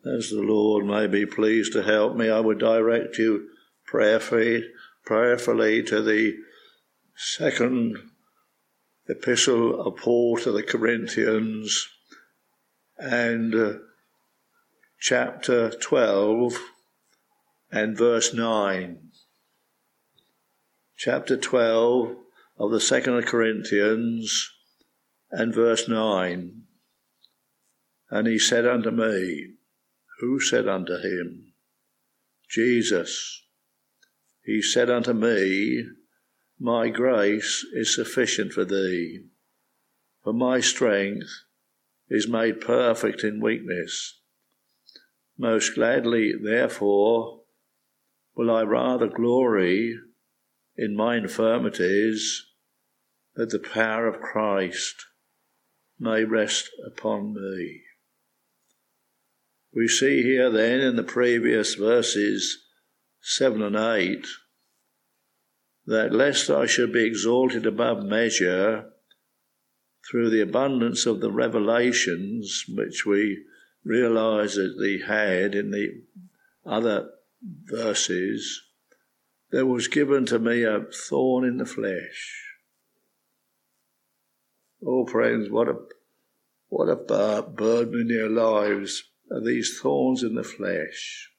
As the Lord may be pleased to help me, I would direct you prayerfully to the second epistle of Paul to the Corinthians and chapter 12 and verse 9. Chapter 12 of the second of Corinthians and verse 9. And he said unto me, who said unto him? Jesus. He said unto me, my grace is sufficient for thee, for my strength is made perfect in weakness. Most gladly, therefore, will I rather glory in my infirmities, that the power of Christ may rest upon me. We see here then in the previous verses 7 and 8 that lest I should be exalted above measure through the abundance of the revelations which we realize that he had in the other verses, there was given to me a thorn in the flesh. Oh, friends, what a burden in your lives are these thorns in the flesh.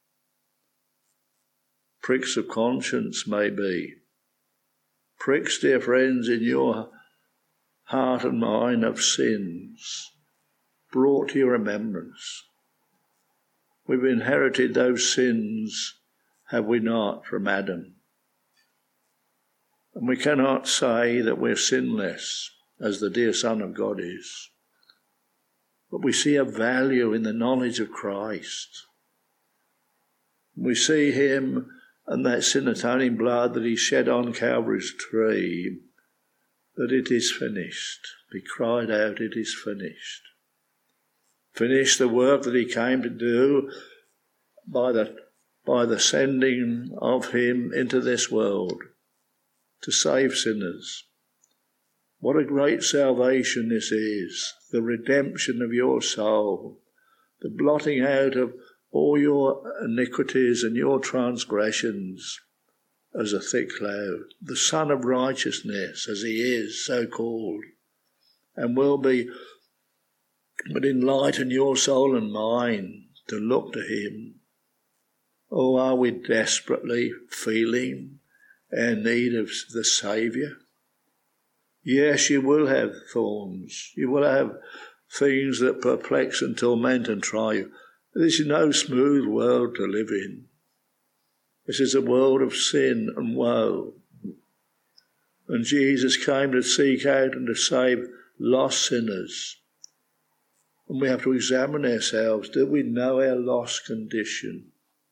Pricks of conscience, maybe. Pricks, dear friends, in your heart and mind of sins brought to your remembrance. We've inherited those sins, have we not, from Adam? And we cannot say that we're sinless, as the dear Son of God is. But we see a value in the knowledge of Christ. We see him and that sin-atoning blood that he shed on Calvary's tree, that it is finished. He cried out, it is finished. Finished the work that he came to do by the sending of him into this world to save sinners. What a great salvation this is, the redemption of your soul, the blotting out of all your iniquities and your transgressions as a thick cloud, the Son of Righteousness, as he is so called, and would enlighten your soul and mind to look to him. Oh, are we desperately feeling our need of the Saviour? Yes, you will have thorns. You will have things that perplex and torment and try you. This is no smooth world to live in. This is a world of sin and woe. And Jesus came to seek out and to save lost sinners. And we have to examine ourselves. Do we know our lost condition?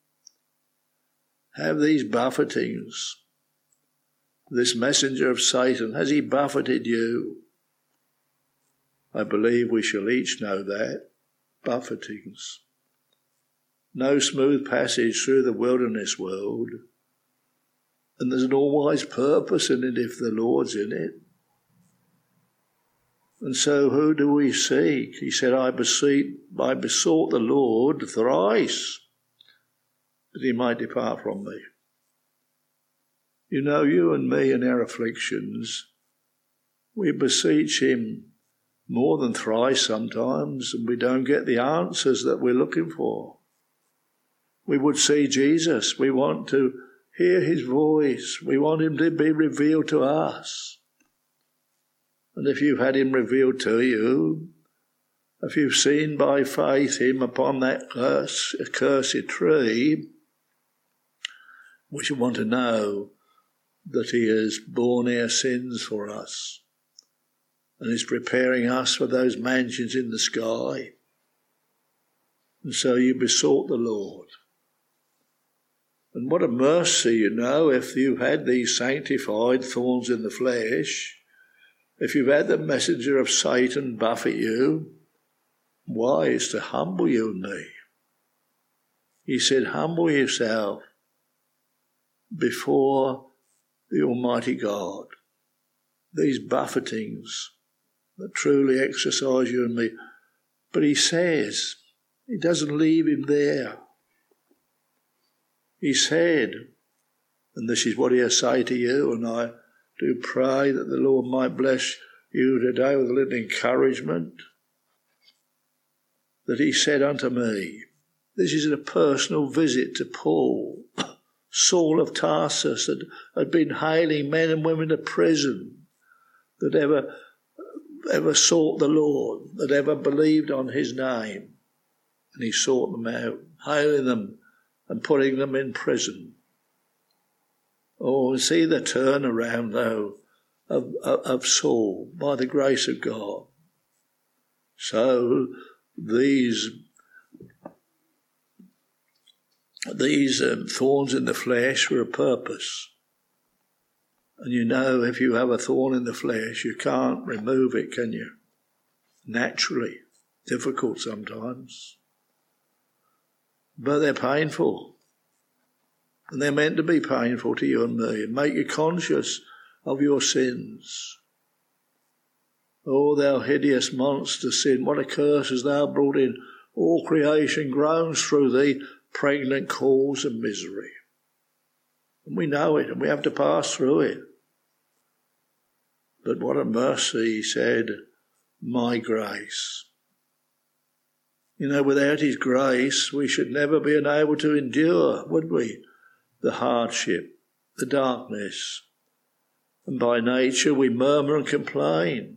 Have these buffetings, this messenger of Satan, has he buffeted you? I believe we shall each know that. Buffetings. No smooth passage through the wilderness world. And there's an all-wise purpose in it if the Lord's in it. And so who do we seek? He said, I besought the Lord thrice that he might depart from me. You know, you and me in our afflictions, we beseech him more than thrice sometimes, and we don't get the answers that we're looking for. We would see Jesus. We want to hear his voice. We want him to be revealed to us. And if you've had him revealed to you, if you've seen by faith him upon that accursed tree, we should want to know that he has borne our sins for us and is preparing us for those mansions in the sky. And so you besought the Lord. And what a mercy, you know, if you've had these sanctified thorns in the flesh, if you've had the messenger of Satan buffet you, why? It's to humble you and me. He said, humble yourself before the Almighty God. These buffetings that truly exercise you and me. But he says He doesn't leave him there. He said, and this is what he'll say to you, and I do pray that the Lord might bless you today with a little encouragement, that he said unto me, this is a personal visit to Paul, Saul of Tarsus, that had been hailing men and women to prison, that ever sought the Lord, that ever believed on his name. And he sought them out, hailing them and putting them in prison. Oh, see the turnaround, though, of Saul by the grace of God. So these thorns in the flesh were a purpose. And you know, if you have a thorn in the flesh, you can't remove it, can you? Naturally. Difficult sometimes. But they're painful. And they're meant to be painful to you and me and make you conscious of your sins. Oh, thou hideous monster sin, what a curse hast thou brought in. All creation groans through thee, pregnant cause of misery. And we know it, and we have to pass through it. But what a mercy, he said, my grace. You know, without his grace, we should never be able to endure, would we? The hardship, the darkness. And by nature we murmur and complain.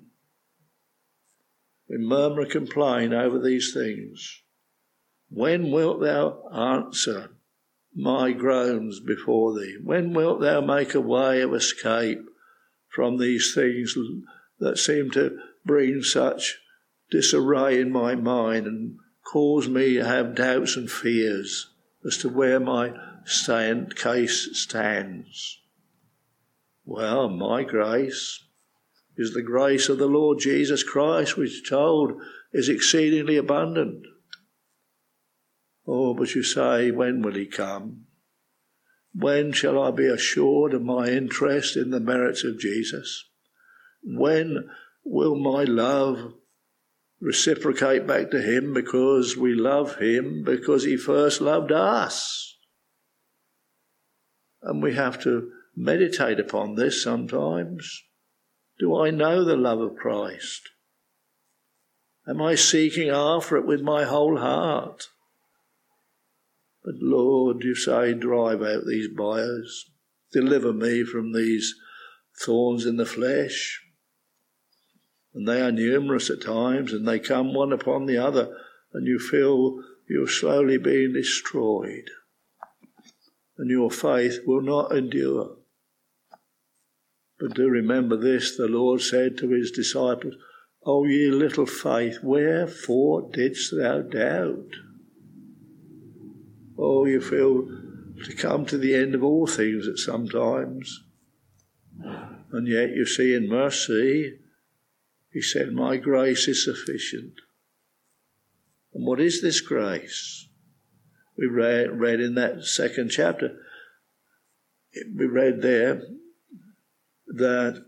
We murmur and complain over these things. When wilt thou answer my groans before thee? When wilt thou make a way of escape from these things that seem to bring such disarray in my mind and cause me to have doubts and fears as to where my case stands? Well, my grace is the grace of the Lord Jesus Christ, which is told is exceedingly abundant. Oh, but you say, when will he come? When shall I be assured of my interest in the merits of Jesus? When will my love reciprocate back to him because we love him, because he first loved us? And we have to meditate upon this sometimes. Do I know the love of Christ? Am I seeking after it with my whole heart? But Lord, you say, drive out these buyers. Deliver me from these thorns in the flesh. And they are numerous at times, and they come one upon the other, and you feel you're slowly being destroyed. And your faith will not endure. But do remember this, the Lord said to his disciples, O ye little faith, wherefore didst thou doubt? Oh, you feel to come to the end of all things at some times. And yet you see in mercy, he said, my grace is sufficient. And what is this grace? We read in that second chapter, we read there that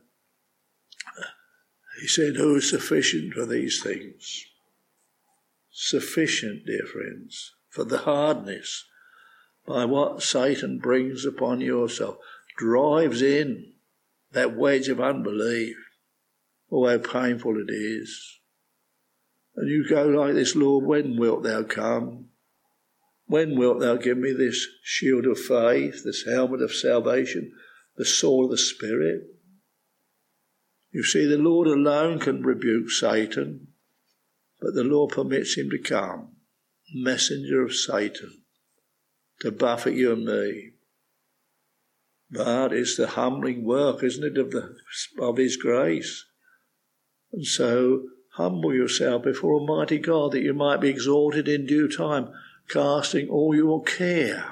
he said, who is sufficient for these things? Sufficient, dear friends, for the hardness by what Satan brings upon yourself, drives in that wedge of unbelief. Oh, how painful it is. And you go like this, Lord, when wilt thou come? When wilt thou give me this shield of faith, this helmet of salvation, the sword of the Spirit? You see, the Lord alone can rebuke Satan, but the Lord permits him to come, messenger of Satan, to buffet you and me. But it's the humbling work, isn't it, of his grace? And so humble yourself before Almighty God, that you might be exalted in due time, casting all your care.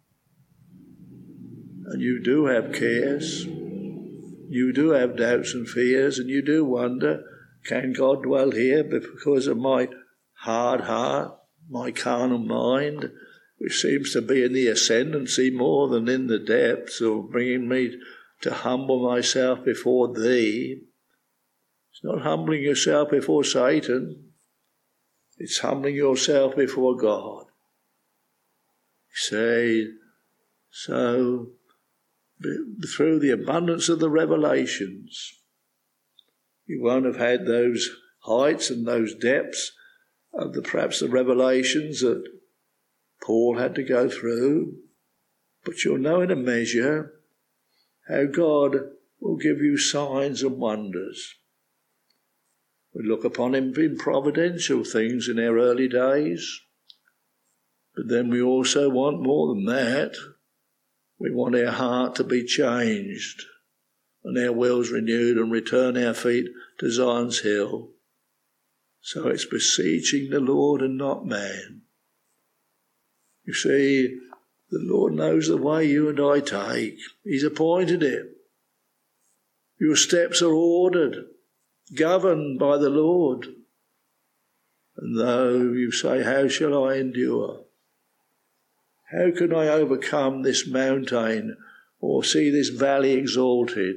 And you do have cares. You do have doubts and fears, and you do wonder, can God dwell here because of my hard heart, my carnal mind, which seems to be in the ascendancy more than in the depths, or bringing me to humble myself before thee? It's not humbling yourself before Satan. It's humbling yourself before God. You say, so through the abundance of the revelations, you won't have had those heights and those depths of perhaps the revelations that Paul had to go through, but you'll know in a measure how God will give you signs and wonders. We look upon him in providential things in our early days, but then we also want more than that. We want our heart to be changed and our wills renewed and return our feet to Zion's hill. So it's beseeching the Lord and not man. You see, the Lord knows the way you and I take. He's appointed it. Your steps are ordered, governed by the Lord. And though you say, how shall I endure? How can I overcome this mountain or see this valley exalted?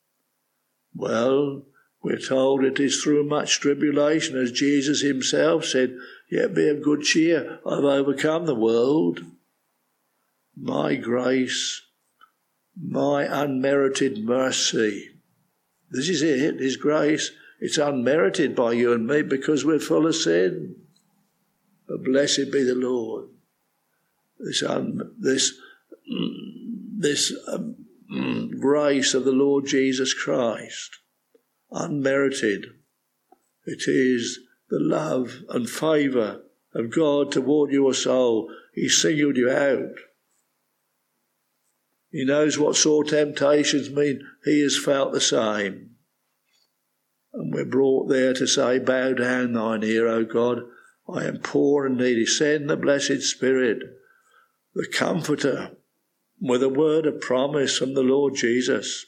Well, we're told it is through much tribulation, as Jesus himself said, yet be of good cheer, I've overcome the world. My grace, my unmerited mercy. This is it, his grace. It's unmerited by you and me because we're full of sin. But blessed be the Lord. This grace of the Lord Jesus Christ, unmerited. It is the love and favour of God toward your soul. He singled you out. He knows what sore temptations mean. He has felt the same. And we're brought there to say, bow down thine ear, O God. I am poor and needy. Send the blessed Spirit, the Comforter, with a word of promise from the Lord Jesus.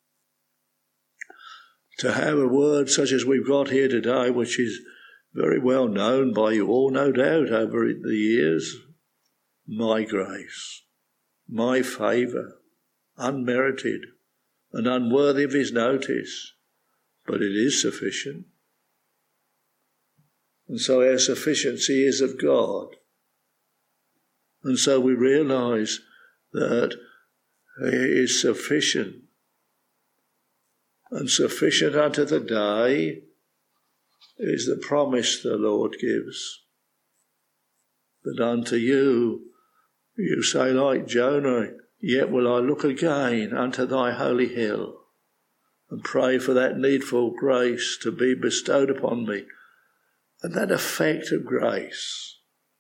To have a word such as we've got here today, which is very well known by you all, no doubt, over the years. My grace, my favour, unmerited and unworthy of his notice, but it is sufficient. And so our sufficiency is of God. And so we realise that he is sufficient. And sufficient unto the day is the promise the Lord gives. That unto you, you say like Jonah, yet will I look again unto thy holy hill and pray for that needful grace to be bestowed upon me. And that effect of grace,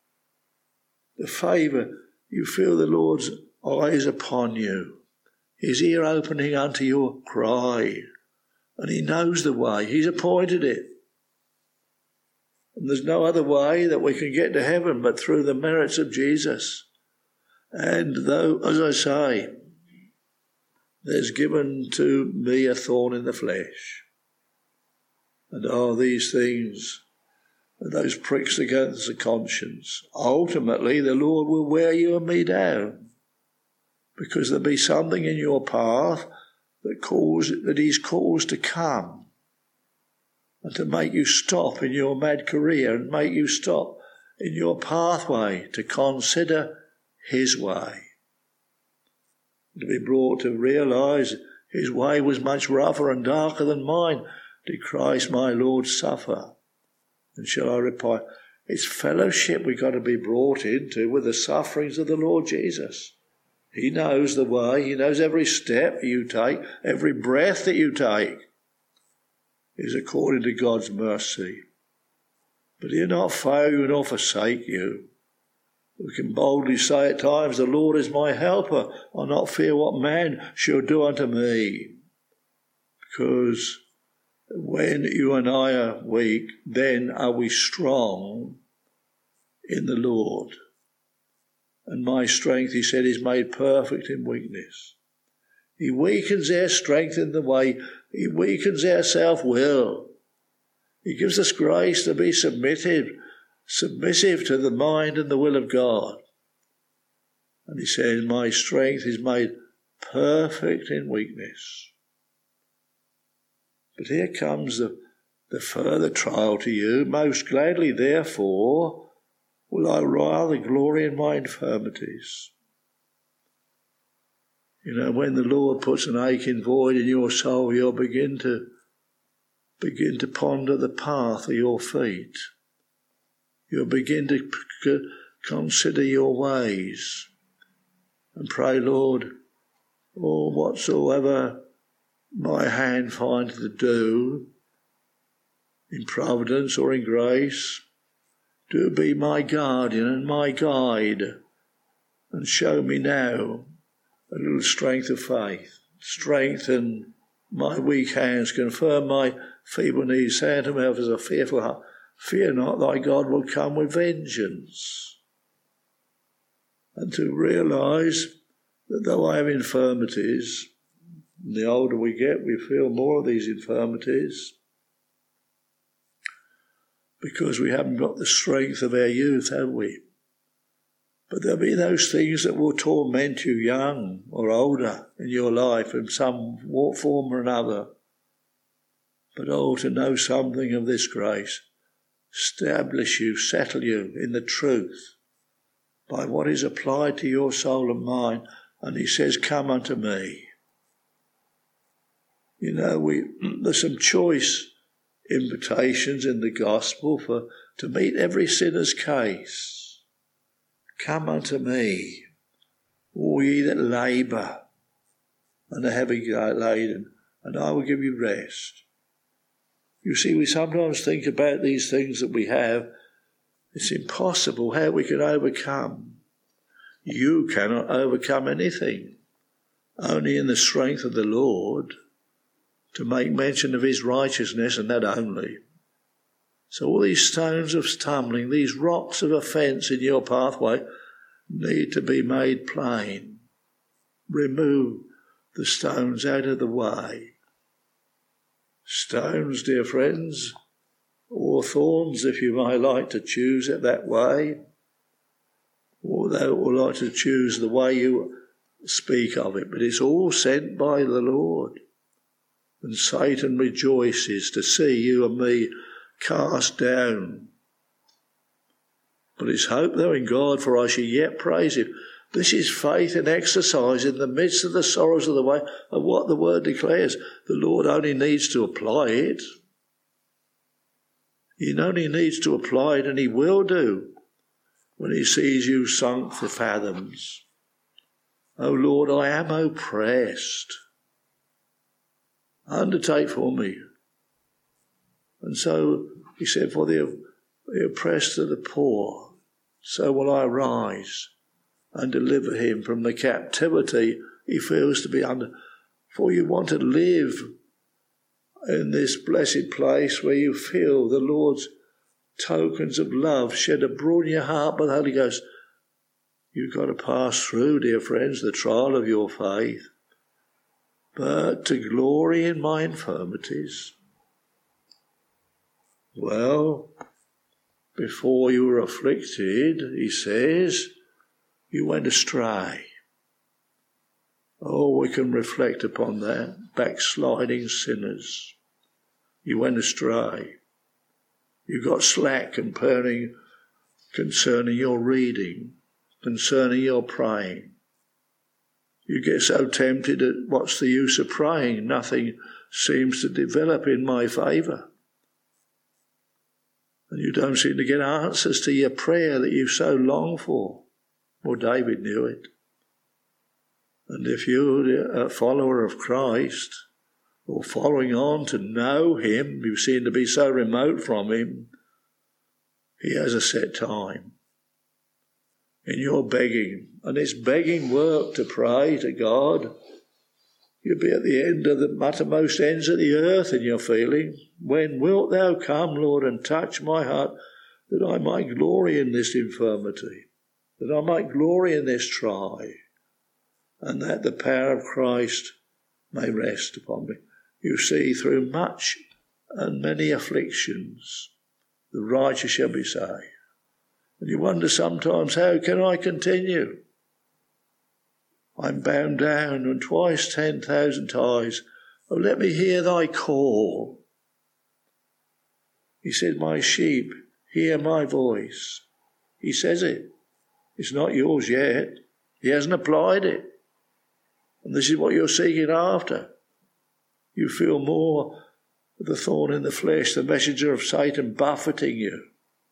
the favour, you feel the Lord's eyes upon you, his ear opening unto your cry, and he knows the way, he's appointed it. And there's no other way that we can get to heaven but through the merits of Jesus. And though, as I say, there's given to me a thorn in the flesh, and all these things, those pricks against the conscience, ultimately the Lord will wear you and me down, because there'll be something in your path that he's caused to come and to make you stop in your mad career and make you stop in your pathway to consider his way. To be brought to realise his way was much rougher and darker than mine. Did Christ my Lord suffer? And shall I reply, it's fellowship we've got to be brought into with the sufferings of the Lord Jesus. He knows the way. He knows every step you take, every breath that you take is according to God's mercy. But he'll not fail you nor forsake you. We can boldly say at times, the Lord is my helper. I'll not fear what man shall do unto me. Because when you and I are weak, then are we strong in the Lord. And my strength, he said, is made perfect in weakness. He weakens our strength in the way. He weakens our self-will. He gives us grace to be submissive to the mind and the will of God. And he says, my strength is made perfect in weakness. But here comes the the further trial to you. Most gladly, therefore, will I rather glory in my infirmities. You know, when the Lord puts an aching void in your soul, you'll begin to ponder the path of your feet. You'll begin to consider your ways and pray, Lord, whatsoever my hand finds to do, in providence or in grace, do be my guardian and my guide, and show me now a little strength of faith. Strengthen my weak hands, confirm my feeble knees, say to me as a fearful heart, fear not, thy God will come with vengeance. And to realise that though I have infirmities, and the older we get, we feel more of these infirmities, because we haven't got the strength of our youth, have we? But there'll be those things that will torment you young or older in your life in some form or another. But to know something of this grace, establish you, settle you in the truth by what is applied to your soul and mind. And he says, come unto me. You know, there's some choice invitations in the gospel to meet every sinner's case. Come unto me, all ye that labour and are heavy laden, and I will give you rest. You see, we sometimes think about these things that we have. It's impossible how we can overcome. You cannot overcome anything, only in the strength of the Lord, to make mention of his righteousness, and that only. So all these stones of stumbling, these rocks of offence in your pathway need to be made plain. Remove the stones out of the way. Stones, dear friends, or thorns, if you may like to choose it that way, or like to choose the way you speak of it, but it's all sent by the Lord. And Satan rejoices to see you and me cast down. But it's hope, though, in God, for I shall yet praise him. This is faith in exercise in the midst of the sorrows of the way, of what the word declares. The Lord only needs to apply it. He only needs to apply it, and he will do when he sees you sunk for fathoms. O Lord, I am oppressed. Undertake for me. And so he said, for the oppressed are the poor, so will I rise and deliver him from the captivity he feels to be under. For you want to live in this blessed place where you feel the Lord's tokens of love shed abroad in your heart by the Holy Ghost. You've got to pass through, dear friends, the trial of your faith. But to glory in my infirmities. Well, before you were afflicted, he says, you went astray. Oh, we can reflect upon that. Backsliding sinners. You went astray. You got slack concerning your reading, concerning your praying. You get so tempted that what's the use of praying? Nothing seems to develop in my favour. And you don't seem to get answers to your prayer that you so long for. Well, David knew it. And if you're a follower of Christ, or following on to know him, you seem to be so remote from him, he has a set time. In your begging, and it's begging work to pray to God. You'll be at the end of the uttermost ends of the earth in your feeling. When wilt thou come, Lord, and touch my heart, that I might glory in this infirmity, that I might glory in this try, and that the power of Christ may rest upon me. You see, through much and many afflictions, the righteous shall be saved. And you wonder sometimes, how can I continue? I'm bound down, and twice 10,000 times, oh, let me hear thy call. He said, my sheep hear my voice. He says it. It's not yours yet. He hasn't applied it. And this is what you're seeking after. You feel more of the thorn in the flesh, the messenger of Satan buffeting you.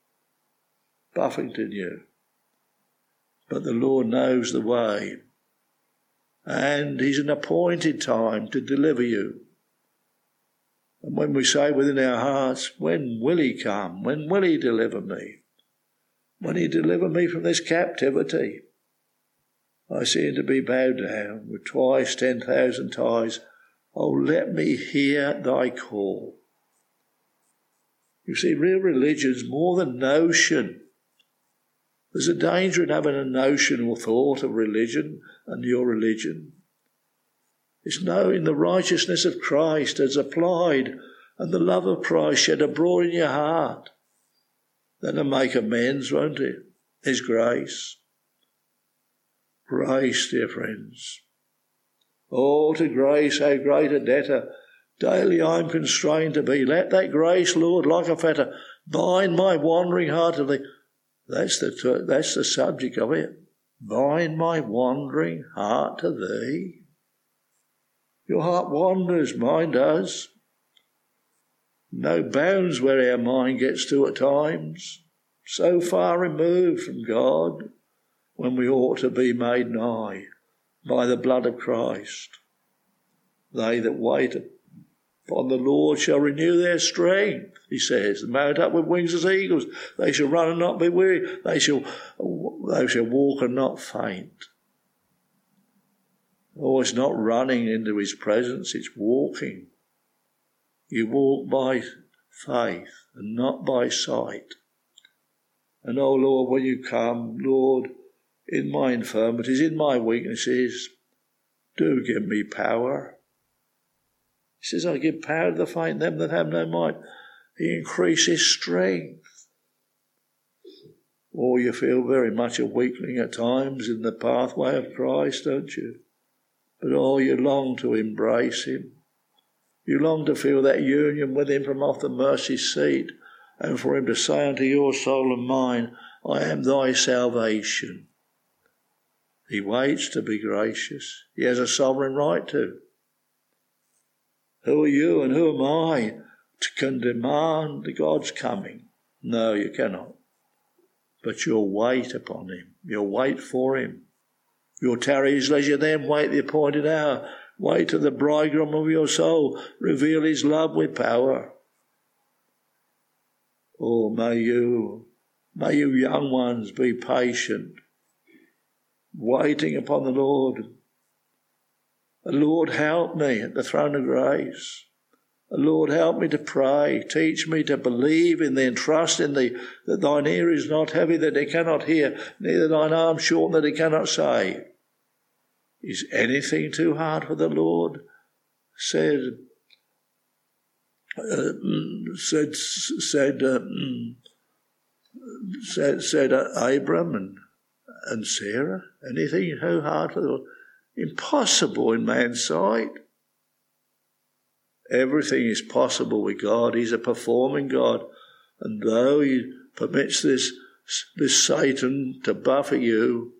But the Lord knows the way. And he's an appointed time to deliver you. And when we say within our hearts, when will he come? When will he deliver me? When he deliver me from this captivity? I seem to be bowed down with twice 10,000 ties. Oh, let me hear thy call. You see, real religion's more than notion. There's a danger in having a notional thought of religion and your religion. It's knowing the righteousness of Christ as applied and the love of Christ shed abroad in your heart. That'll make amends, won't it? His grace. Grace, dear friends. Oh, to grace, how great a debtor daily I'm constrained to be. Let that grace, Lord, like a fetter, bind my wandering heart to thee. That's the subject of it. Bind my wandering heart to thee. Your heart wanders, mine does. No bounds where our mind gets to at times. So far removed from God when we ought to be made nigh by the blood of Christ. They that wait upon the Lord shall renew their strength, he says. Mount up with wings as eagles. They shall run and not be weary. They shall walk and not faint. Oh, it's not running into his presence, it's walking. You walk by faith and not by sight. And oh Lord, when you come, Lord, in my infirmities, in my weaknesses, do give me power. He says, I give power to the faint, them that have no might. He increases strength. Oh, you feel very much a weakling at times in the pathway of Christ, don't you? But oh, you long to embrace him. You long to feel that union with him from off the mercy seat, and for him to say unto your soul and mine, I am thy salvation. He waits to be gracious. He has a sovereign right to. Who are you and who am I can demand God's coming? No, you cannot. But you'll wait upon him. You'll wait for him. You'll tarry his leisure then, wait the appointed hour. Wait till the bridegroom of your soul reveal his love with power. Oh, may you young ones be patient, waiting upon the Lord. Lord, help me at the throne of grace. Lord, help me to pray. Teach me to believe in thee and trust in thee, that thine ear is not heavy, that it cannot hear, neither thine arm short, that it cannot save. Is anything too hard for the Lord? Said Abram and Sarah. Anything too hard for the Lord? Impossible in man's sight. Everything is possible with God. He's a performing God. And though he permits this Satan to buffet you,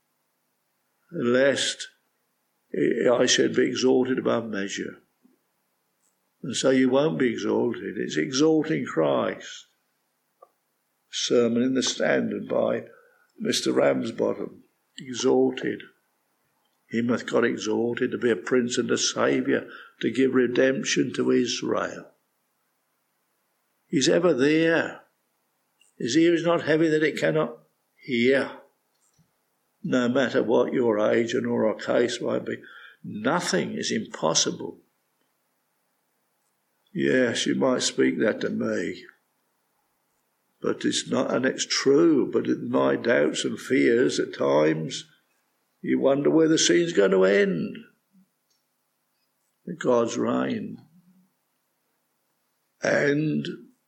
lest I should be exalted above measure. And so you won't be exalted. It's exalting Christ. Sermon in the Standard by Mr. Ramsbottom. Exalted. Him hath God exalted to be a prince and a saviour, to give redemption to Israel. He's ever there. His ear is not heavy that it cannot hear. No matter what your age and or our case might be, nothing is impossible. Yes, you might speak that to me, but it's not, and it's true, but in my doubts and fears at times, you wonder where the scene's going to end. God's reign. And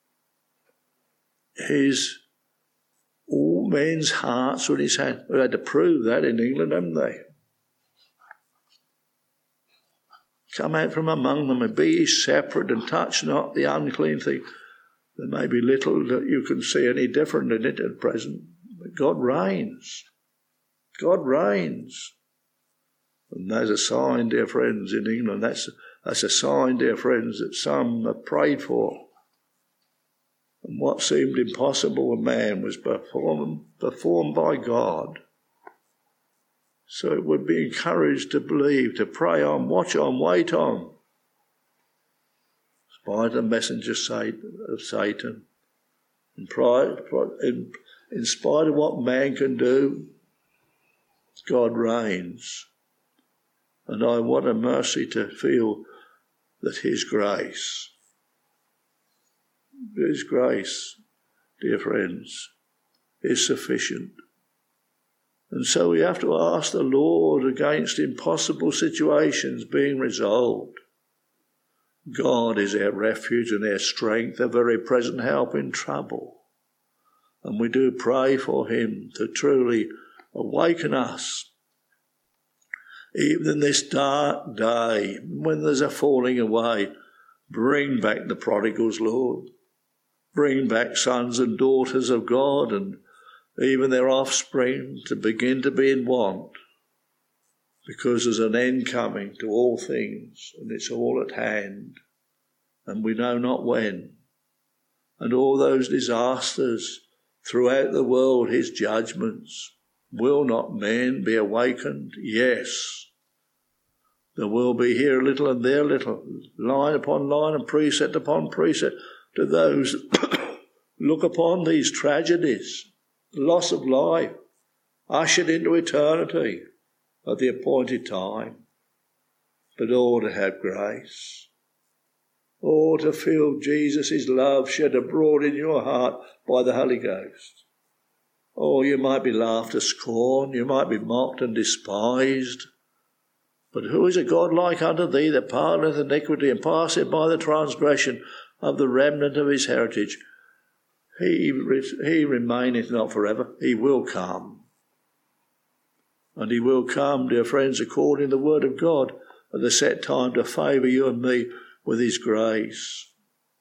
all men's hearts are in his hand. They had to prove that in England, haven't they? Come out from among them and be ye separate and touch not the unclean thing. There may be little that you can see any different in it at present, but God reigns. God reigns. And there's a sign, dear friends, in England. That's a sign, dear friends, that some have prayed for. And what seemed impossible with man was performed by God. So it would be encouraged to believe, to pray on, watch on, wait on. In spite of the messenger of Satan, in spite of what man can do, God reigns. And I want a mercy to feel that His grace, dear friends, is sufficient. And so we have to ask the Lord against impossible situations being resolved. God is our refuge and our strength, a very present help in trouble. And we do pray for Him to truly awaken us. Even in this dark day, when there's a falling away, bring back the prodigals, Lord. Bring back sons and daughters of God and even their offspring to begin to be in want. Because there's an end coming to all things, and it's all at hand, and we know not when. And all those disasters throughout the world, His judgments, will not men be awakened? Yes. There will be here a little and there a little, line upon line and precept upon precept, to those look upon these tragedies, the loss of life, ushered into eternity at the appointed time, but all to have grace, all to feel Jesus' love shed abroad in your heart by the Holy Ghost. Oh, you might be laughed to scorn, you might be mocked and despised, but who is a God like unto thee that pardoneth iniquity and passeth by the transgression of the remnant of his heritage? He remaineth not forever, he will come. And he will come, dear friends, according to the word of God, at the set time to favour you and me with his grace.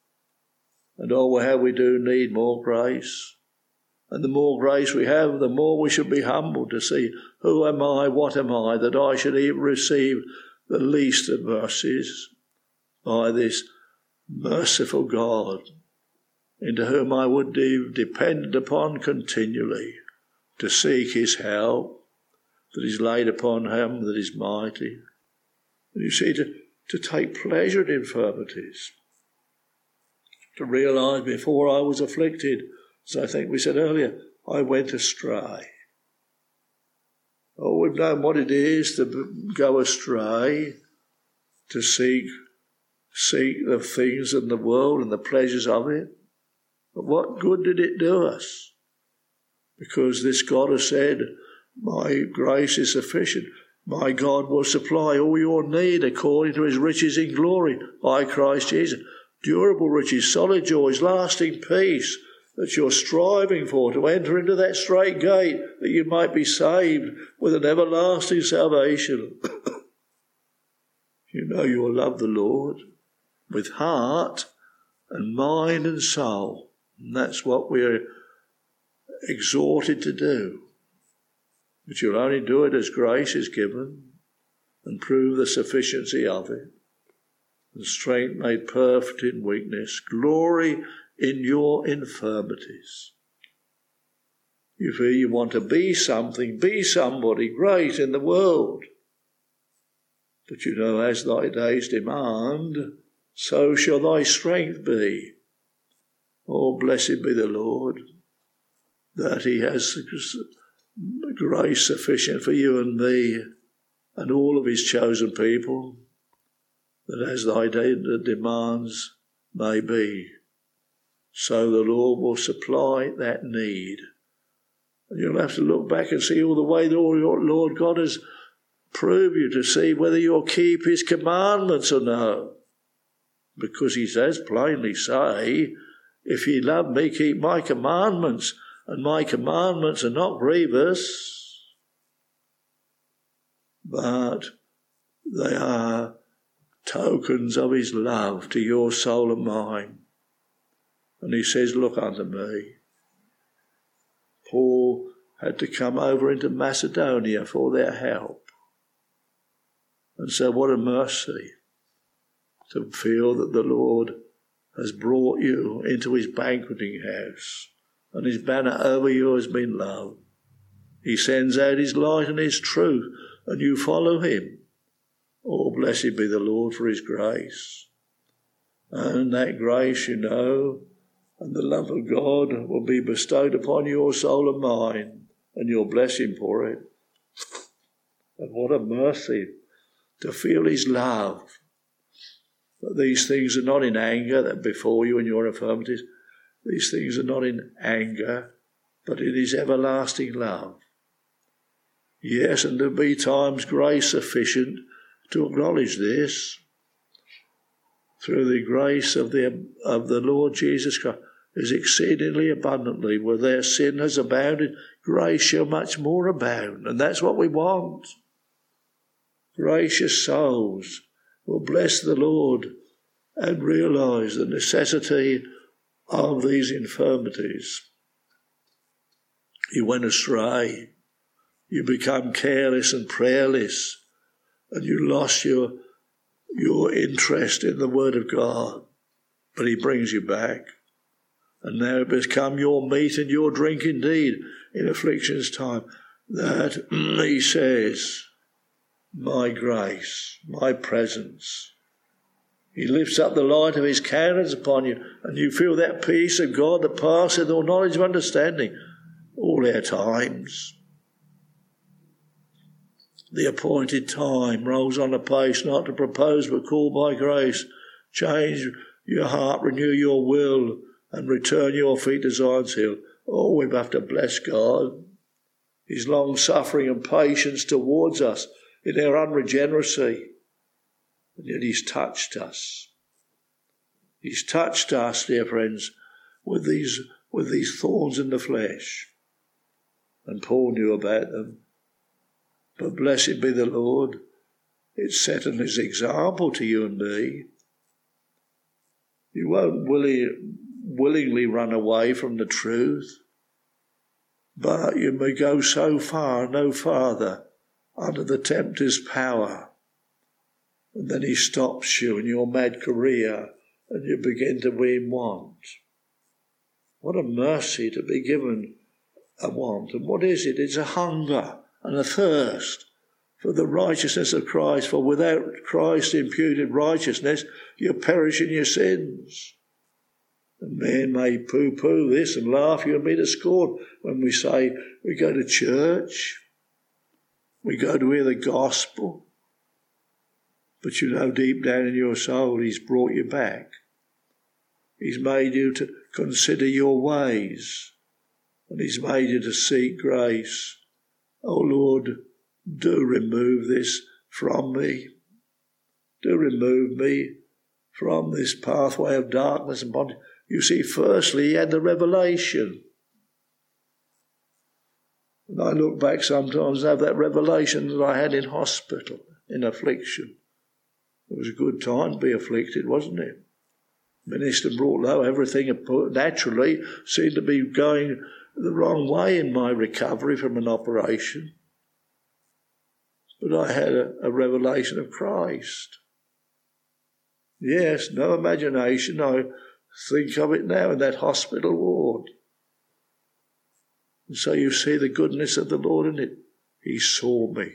And oh, how we do need more grace. And the more grace we have, the more we should be humbled to see, who am I, what am I, that I should even receive the least of mercies by this merciful God, into whom I would be dependent upon continually to seek his help that is laid upon him that is mighty. And you see, to take pleasure in infirmities, to realise before I was afflicted, as I think we said earlier, I went astray. Oh, we've known what it is to go astray, to seek the things in the world and the pleasures of it. But what good did it do us? Because this God has said, my grace is sufficient. My God will supply all your need according to his riches in glory by Christ Jesus. Durable riches, solid joys, lasting peace that you're striving for, to enter into that straight gate that you might be saved with an everlasting salvation. You know you will love the Lord with heart and mind and soul. And that's what we're exhorted to do. But you'll only do it as grace is given and prove the sufficiency of it. And strength made perfect in weakness. Glory in your infirmities. You feel you want to be something, be somebody great in the world. But you know, as thy days demand, so shall thy strength be. Oh, blessed be the Lord, that he has grace sufficient for you and me and all of his chosen people, that as thy day demands may be, so the Lord will supply that need. And you'll have to look back and see all the way that your Lord God has proved you, to see whether you'll keep his commandments or no. Because he says plainly, say, if ye love me, keep my commandments, and my commandments are not grievous, but they are tokens of his love to your soul and mine. And he says, look unto me. Paul had to come over into Macedonia for their help. And so what a mercy to feel that the Lord has brought you into his banqueting house, and his banner over you has been love. He sends out his light and his truth, and you follow him. Oh, blessed be the Lord for his grace. And that grace, and the love of God will be bestowed upon your soul and mine, and you'll bless him for it. And what a mercy to feel his love. But these things are not in anger that befall you in your infirmities. These things are not in anger, but it is everlasting love. Yes, and there'll be times grace sufficient to acknowledge this. Through the grace of the Lord Jesus Christ is exceedingly abundantly, where their sin has abounded, grace shall much more abound. And that's what we want. Gracious souls will bless the Lord and realise the necessity of these infirmities. You went astray. You become careless and prayerless, and you lost your interest in the Word of God. But he brings you back. And now it become your meat and your drink indeed in affliction's time, that he says, my grace, my presence. He lifts up the light of his countenance upon you, and you feel that peace of God that passeth all knowledge of understanding all our times. The appointed time rolls on apace, not to propose but call by grace. Change your heart, renew your will, and return your feet to Zion's hill. Oh, we have to bless God. His long-suffering and patience towards us in our unregeneracy. And yet he's touched us. He's touched us, dear friends, with these thorns in the flesh. And Paul knew about them. But blessed be the Lord, it's set an example to you and me. You won't willingly run away from the truth, but you may go so far, no farther, under the tempter's power. And then he stops you in your mad career, and you begin to be in want. What a mercy to be given a want. And what is it? It's a hunger and a thirst for the righteousness of Christ. For without Christ's imputed righteousness, you perish in your sins. And men may pooh-pooh this and laugh you and me to scorn when we say we go to church, we go to hear the gospel. But you know deep down in your soul he's brought you back. He's made you to consider your ways, and he's made you to seek grace. Oh Lord, do remove this from me. Do remove me from this pathway of darkness and bondage. You see, firstly, he had the revelation. And I look back sometimes and have that revelation that I had in hospital, in affliction. It was a good time to be afflicted, wasn't it? Minister brought low, everything naturally seemed to be going the wrong way in my recovery from an operation. But I had a revelation of Christ. Yes, no imagination. I think of it now in that hospital ward. And so you see the goodness of the Lord in it. He saw me.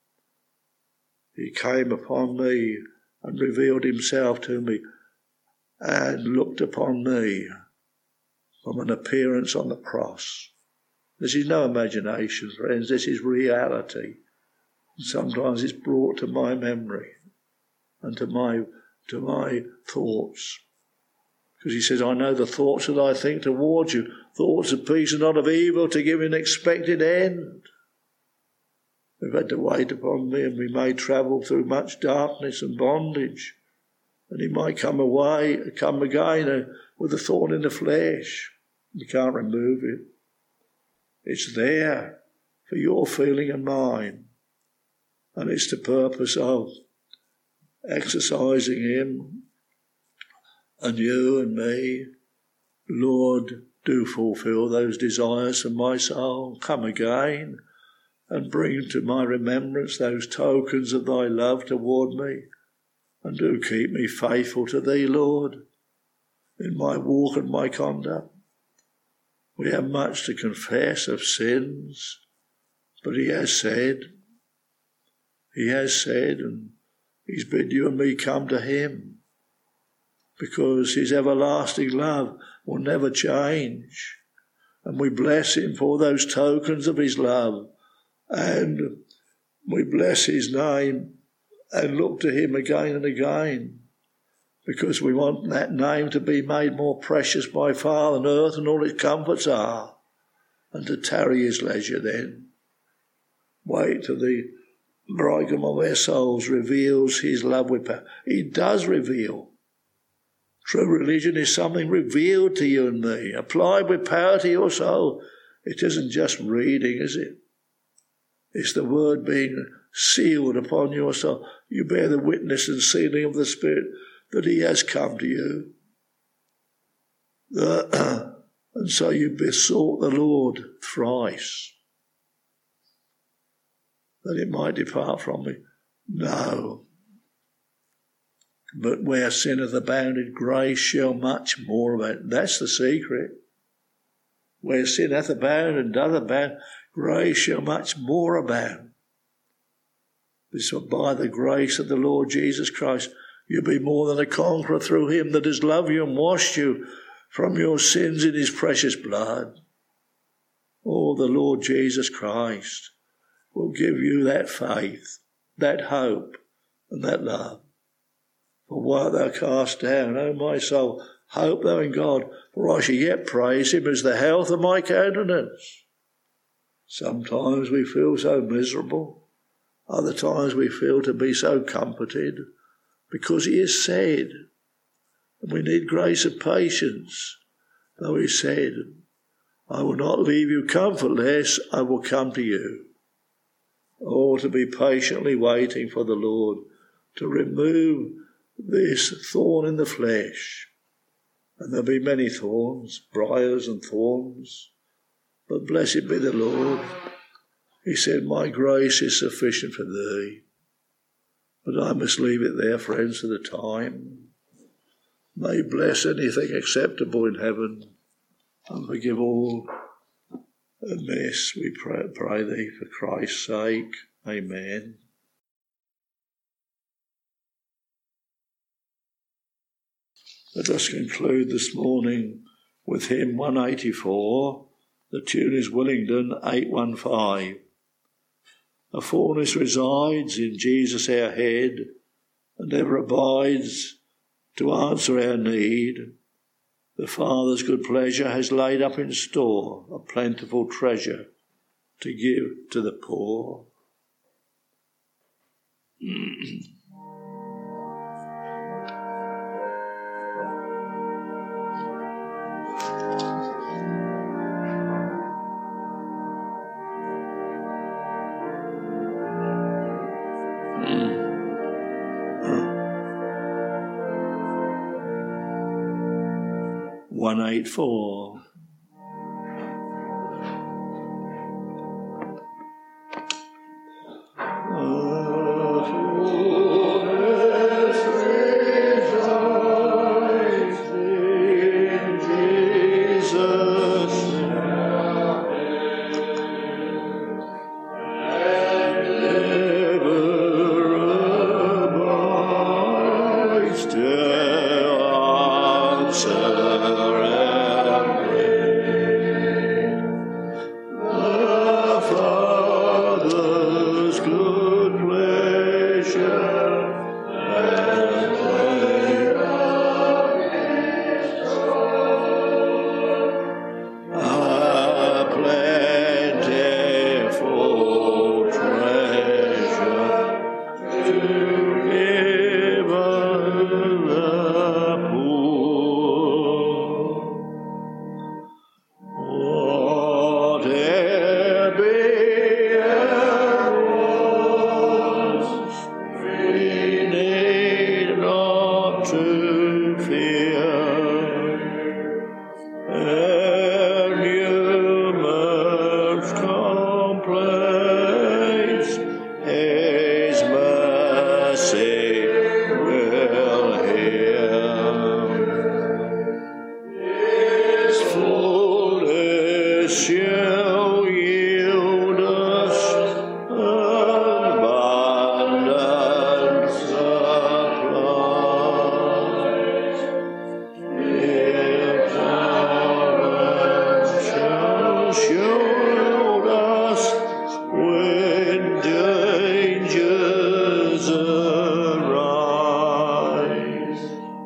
He came upon me and revealed himself to me and looked upon me from an appearance on the cross. This is no imagination, friends. This is reality. And sometimes it's brought to my memory and to my thoughts. Because he says, I know the thoughts that I think towards you, thoughts of peace and not of evil, to give you an expected end. We've had to wait upon me, and we may travel through much darkness and bondage. And he might come again with a thorn in the flesh. We can't remove it. It's there for your feeling and mine. And it's the purpose of exercising him and you and me Lord, do fulfill those desires of my soul. Come again and bring to my remembrance those tokens of thy love toward me, and do keep me faithful to thee, Lord, in my walk and my conduct. We have much to confess of sins, but he has said, and he's bid you and me come to him, because his everlasting love will never change. And we bless him for those tokens of his love, and we bless his name and look to him again and again, because we want that name to be made more precious by far than earth and all its comforts are, and to tarry his leisure then. Wait till the bridegroom of our souls reveals his love with power. He does reveal. True religion is something revealed to you and me, applied with power to your soul. It isn't just reading, is it? It's the word being sealed upon your soul. You bear the witness and sealing of the Spirit that he has come to you. And so you besought the Lord thrice, that it might depart from me. No. But where sin hath abounded, grace shall much more abound. That's the secret. Where sin hath abounded and doth abound, grace shall much more abound. But by the grace of the Lord Jesus Christ, you'll be more than a conqueror through him that has loved you and washed you from your sins in his precious blood. Oh, the Lord Jesus Christ will give you that faith, that hope, and that love. For while thou cast down, O my soul, hope thou in God, for I shall yet praise him as the health of my countenance. Sometimes we feel so miserable, other times we feel to be so comforted, because he has said, and we need grace and patience, though he said, I will not leave you comfortless, I will come to you. Oh, to be patiently waiting for the Lord to remove this thorn in the flesh. And there'll be many thorns, briars and thorns, but blessed be the Lord. He said, my grace is sufficient for thee. But I must leave it there, friends, for the time. May bless anything acceptable in heaven and forgive all amiss, we pray thee, for Christ's sake. Amen. Let us conclude this morning with hymn 184. The tune is Willingdon 815. A fullness resides in Jesus our head, and ever abides to answer our need. The Father's good pleasure has laid up in store a plentiful treasure to give to the poor. One 184. Answer and dangers arise,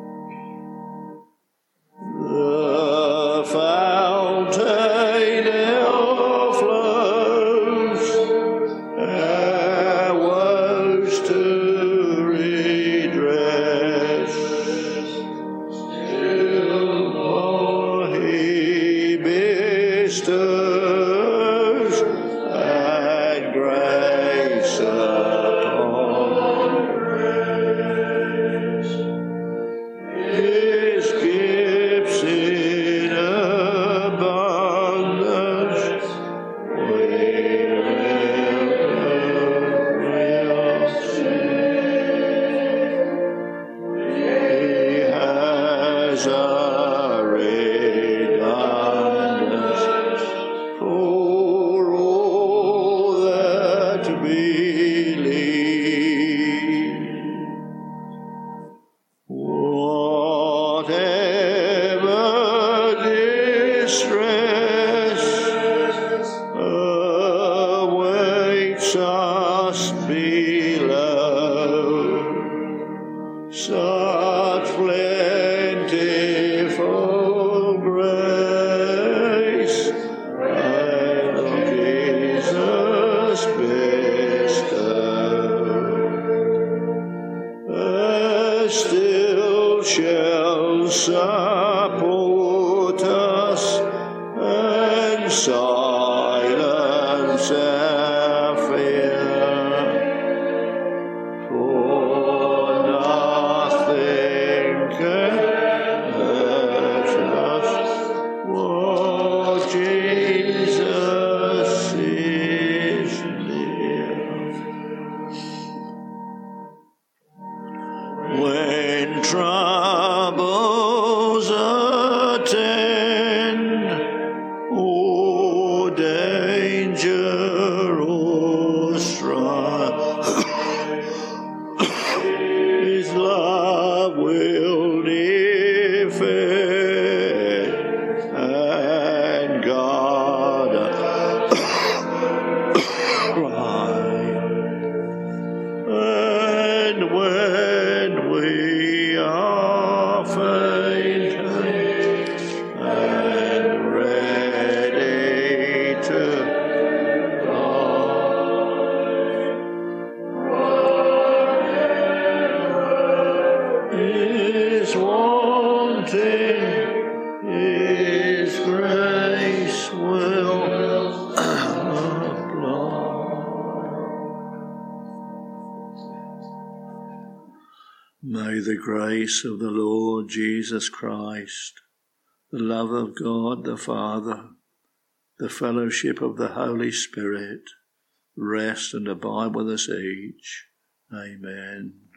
the fountain ever flows, our woes to redress. Still more he bestows, and grace upon grace. His gifts in abundance, we will see. He has a redundance for all that believe. Whatever distress awaits us below, such plentiful grace and Jesus bestow, still shall support us and silence our fear. For nothing can hurt us while Jesus is near. When troubles attend, or danger or strife, His love will defend and guard us right. And when we are faint and ready to die, is wanting, His grace will apply. May the grace of the Lord Jesus Christ, the love of God the Father, the fellowship of the Holy Spirit, rest and abide with us each. Amen.